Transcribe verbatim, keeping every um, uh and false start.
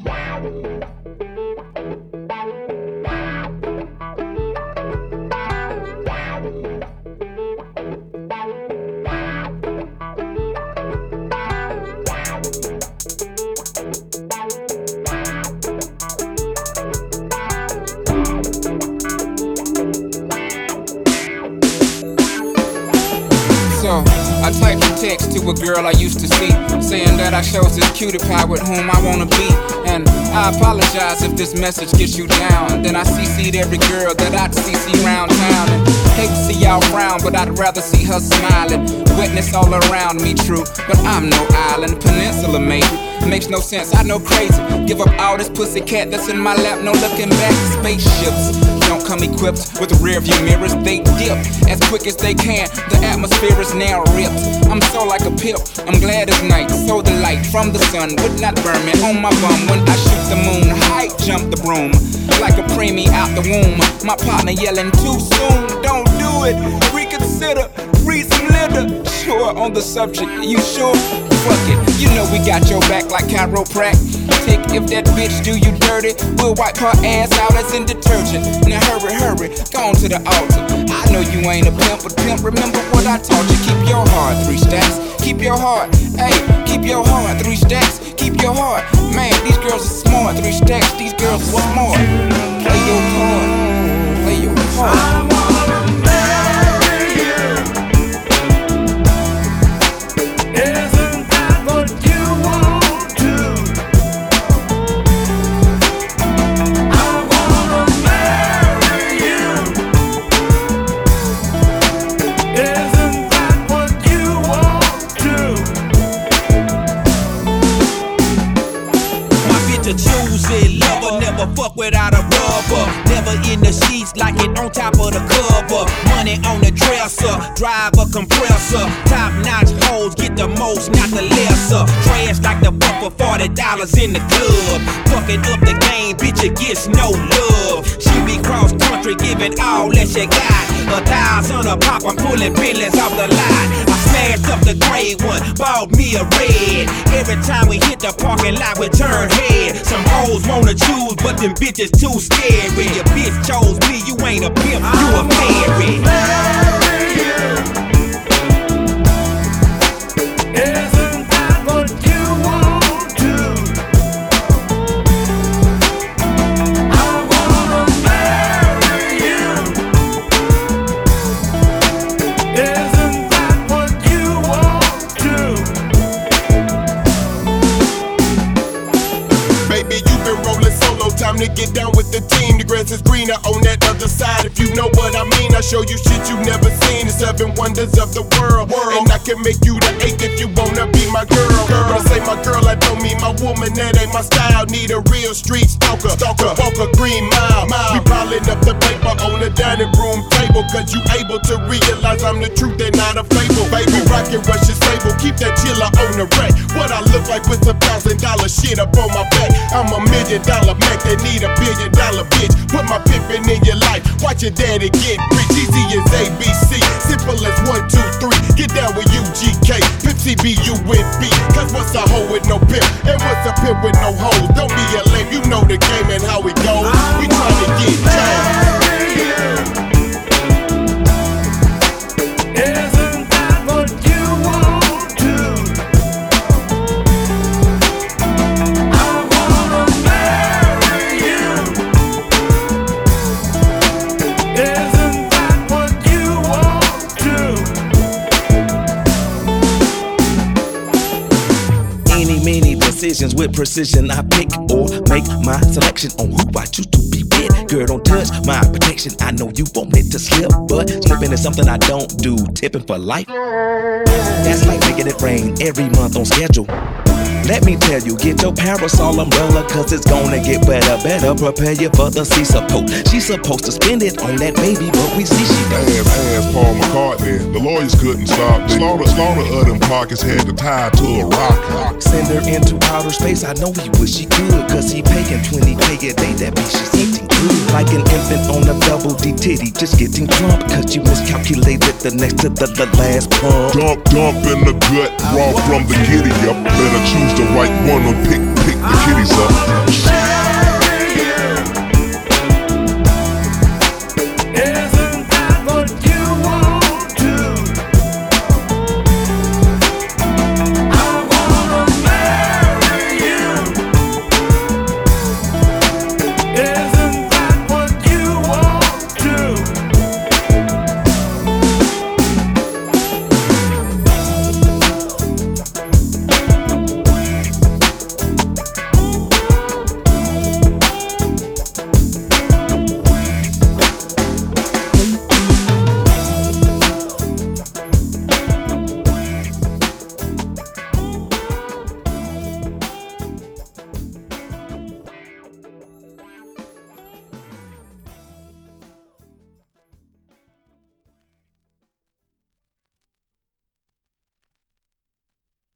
So, I typed a text to a girl I used to see, saying that I chose this cutie pie with whom I wanna be. And I apologize if this message gets you down. Then I C C'd every girl that I'd C C round town. And hate to see y'all frown, but I'd rather see her smiling. Wetness all around me, true, but I'm no island, peninsula maybe. Makes no sense, I know crazy. Give up all this pussy cat that's in my lap, no looking back. Spaceships don't come equipped with rear view mirrors. They dip as quick as they can. The atmosphere is now ripped. I'm so like a pimp. I'm glad it's night, so the light from the sun would not burn me on my bum. When I shoot the moon, high jump the broom like a preemie out the womb. My partner yelling too soon. Don't do it. Reconsider. Read some litter. Sure on the subject. You sure? Fuck it. You know we got your back like chiropract. Tick if that bitch do you dirty, we'll wipe her ass out as in detergent. Now hurry, hurry, go on to the altar. I know you ain't a pimp, but pimp, remember what I taught you. Keep your heart, three stacks. Keep your heart, hey, keep your heart, three stacks. Keep your heart, man, these girls are smart. Three stacks, these girls are smart. Play your part, play your part. Fuck without a rubber, never in the sheets like it on top of the cover. Money on the dresser, drive a compressor. Top notch hoes get the most, not the lesser. Trash like the buck for forty dollars in the club. Fucking up the game, bitch, it gets no love. She be cross country, giving all that she got. A thousand a pop, I'm pulling billions off the lot. I smashed up the gray one, bought me a red. Every time we hit the parking lot, we turn head. Some hoes wanna choose, but them bitches too scary. Your bitch chose me, you ain't a pimp, you a fairy. Isn't that what you want to? I wanna marry you. Isn't that what you want to? Baby, you've been rolling solo, time to get down with the team. The grass is greener on that other side, if you know what I mean. I show you shit you never seen, the seven wonders of the world. And I can make you the eighth if you wanna be my girl. When I say my girl, I don't mean my woman, that ain't my style. Need a real street stalker, stalker, walk a green mile. We piling up the paper on the dining room table, cause you able to realize I'm the truth and not a fable. Baby, rockin' Russian sable, keep that chiller on the rack. What I look like with a thousand dollar shit up on my back. I'm a million dollar Mac that need a billion dollar bitch. Put my pimpin' in your life, watch your daddy get rich. Easy as A B C, simple as one, two, three. Get down with U G K, Pimp C B U with B. Cause what's a hoe with no pimp, and what's a pimp with no hoes? Don't be a lame, you know the game and how it goes. We tryna get changed. Isn't that what you want to? I wanna marry you. Isn't that what you want to? Any, many decisions with precision I pick or make my selection on who I choose to be with. Girl, don't touch my protection. I know you want it to slip, but slipping is something I don't do. Tipping for life, that's like making it rain every month on schedule. Let me tell you, get your parasol umbrella, cause it's gonna get better. Better prepare you for the sea support. She's supposed to spend it on that baby, but we see she don't. Ass, ass Paul McCartney, the lawyers couldn't stop. Slaughter, slaughter of them pockets had to tie to a rock. Send her into outer space, I know he wish he could, cause he paying twenty K a day, that bitch is eating good. Like an infant on a double D titty, just getting plump, cause you miscalculated the next to the, the last pump. Dump, dump in the gut, raw from the giddy up. Better choose the right one or pick, pick the kitties up.